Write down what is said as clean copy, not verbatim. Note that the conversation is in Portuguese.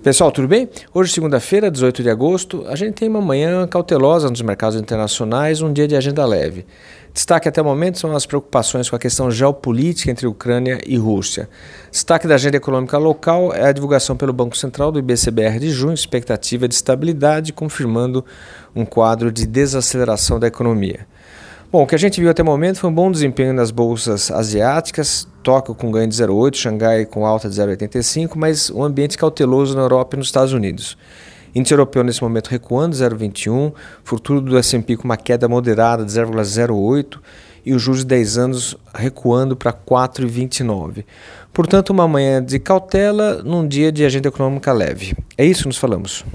Pessoal, tudo bem? Hoje, segunda-feira, 18 de agosto, a gente tem uma manhã cautelosa nos mercados internacionais, um dia de agenda leve. Destaque até o momento são as preocupações com a questão geopolítica entre Ucrânia e Rússia. Destaque da agenda econômica local é a divulgação pelo Banco Central do IBCBR de junho, expectativa de estabilidade, confirmando um quadro de desaceleração da economia. Bom, o que a gente viu até o momento foi um bom desempenho nas bolsas asiáticas, Tóquio com ganho de 0,8, Xangai com alta de 0,85, mas um ambiente cauteloso na Europa e nos Estados Unidos. Índice europeu nesse momento recuando 0,21, futuro do S&P com uma queda moderada de 0,08 e os juros de 10 anos recuando para 4,29. Portanto, uma manhã de cautela num dia de agenda econômica leve. É isso, nos falamos.